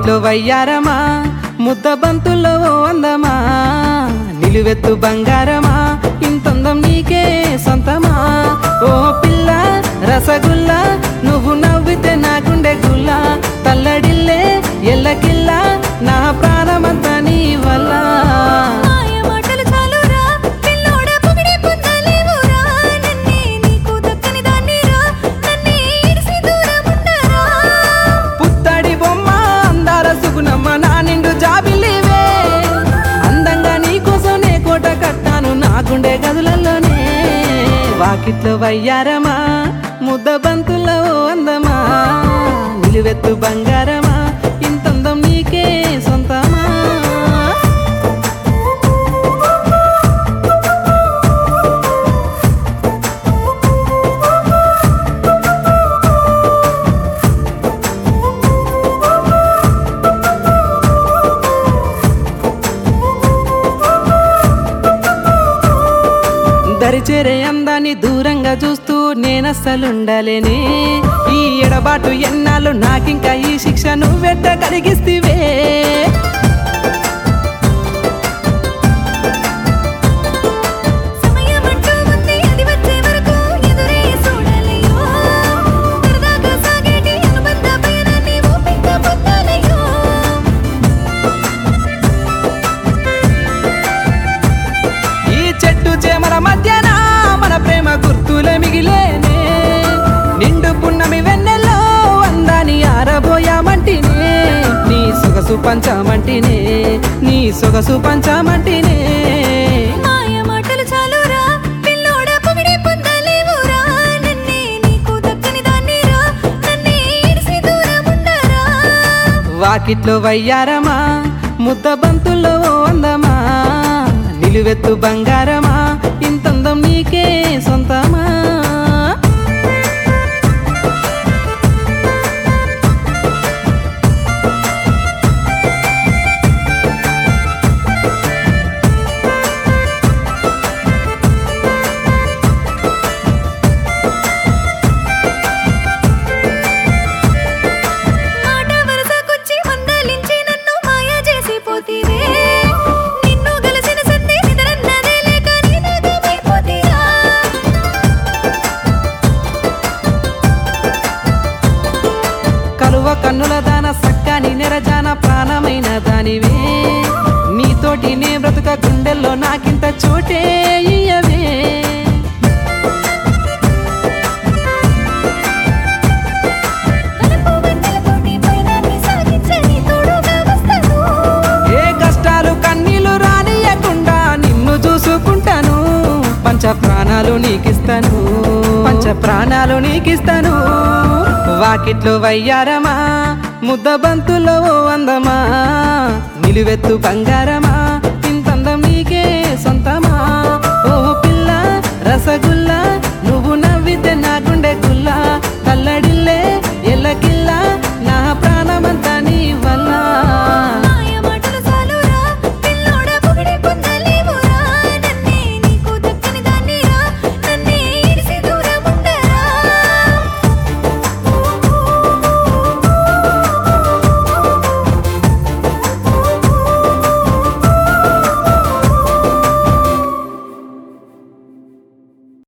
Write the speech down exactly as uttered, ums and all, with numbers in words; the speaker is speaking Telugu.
వాకిట్లో వయ్యారమా ముద్ద బంతుల్లో ఓ అందమా నిలువెత్తు బంగారమా ఇంతందం నీకే సొంతమా ఓ పిల్ల రసగుల్లా నువ్వు నవ్వితే నా గుండె గుల్లా తల్లడిల్లే ఎల్లకిల్లా నా ప్రాణమంతా నీ వల్ల పుత్తడి బొమ్మ అందాల సుగుణమ్మ నా నిండు జాబిల్లివే అందంగా నీకోసం నే కోట కట్టాను నా గుండె గదులలోనే వాకిట్లో వయ్యారమా ముద్ద బంతుల్లో అందమా నిలువెత్తు బంగారమా ఇంతందం నీకే సొంతమా దరిచేరే అందాన్ని దూరంగా చూస్తూ నేనస్సలుండలేనే ఈ ఎడబాటు ఎన్నాళ్ళు నాకింకా ఈ శిక్ష నువ్వెట్ట కలిగిస్తివే ఈ చెట్టు చేమల మధ్యన మన ప్రేమ గుర్తులే మిగిలేనే నిండు పున్నమి వెన్నెల్లో అందాన్ని ఆరబోయామంటినే నీ సొగసు పంచామంటినే నీ సొగసు పంచామంటినే వాకిట్లో వయ్యారమా ముద్ద బంతుల్లో ఓ అందమా నిలువెత్తు బంగారమా ఇంతందం నీకే సొంతమా కలువ కన్నుల దాన సక్కాని నెరజాన ప్రాణమైన దానివే నీతోటి నే బ్రతుక గుండెల్లో నాకింత చోటే ఇయ్యవే ఏ కష్టాలు కన్నీళ్లు రానియకుండా నిన్ను చూసుకుంటాను పంచ ప్రాణాలు నీకిస్తాను పంచ ప్రాణాలు నీకిస్తాను వాకిట్లో వయ్యారమా ముద్ద బంతుల్లో ఓ అందమా నిలువెత్తు బంగారమా